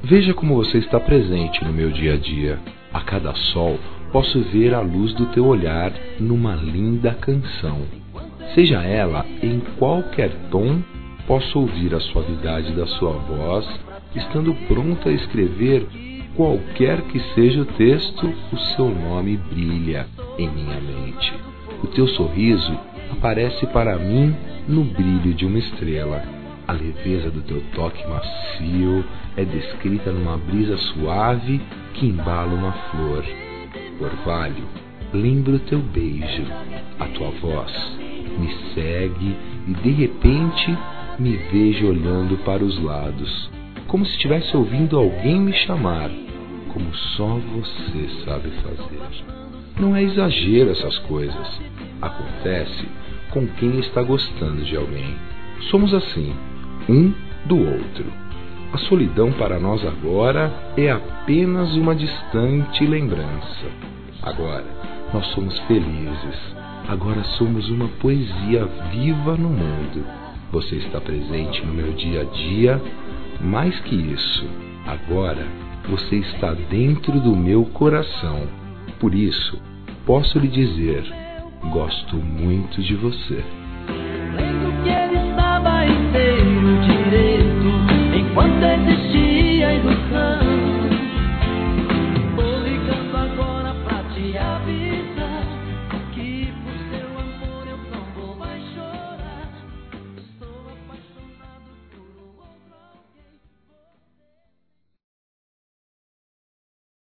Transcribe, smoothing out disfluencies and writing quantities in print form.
Veja como você está presente no meu dia a dia. A cada sol, posso ver a luz do teu olhar numa linda canção. Seja ela em qualquer tom, posso ouvir a suavidade da sua voz, estando pronta a escrever qualquer que seja o texto, o seu nome brilha em minha mente. O teu sorriso aparece para mim no brilho de uma estrela. A leveza do teu toque macio é descrita numa brisa suave que embala uma flor. Orvalho, lembro teu beijo, a tua voz me segue e de repente me vejo olhando para os lados, como se estivesse ouvindo alguém me chamar, como só você sabe fazer. Não é exagero essas coisas. Acontece com quem está gostando de alguém. Somos assim, um do outro. A solidão para nós agora é apenas uma distante lembrança. Agora nós somos felizes. Agora somos uma poesia viva no mundo. Você está presente no meu dia a dia. Mais que isso, agora você está dentro do meu coração. Por isso, posso lhe dizer, gosto muito de você.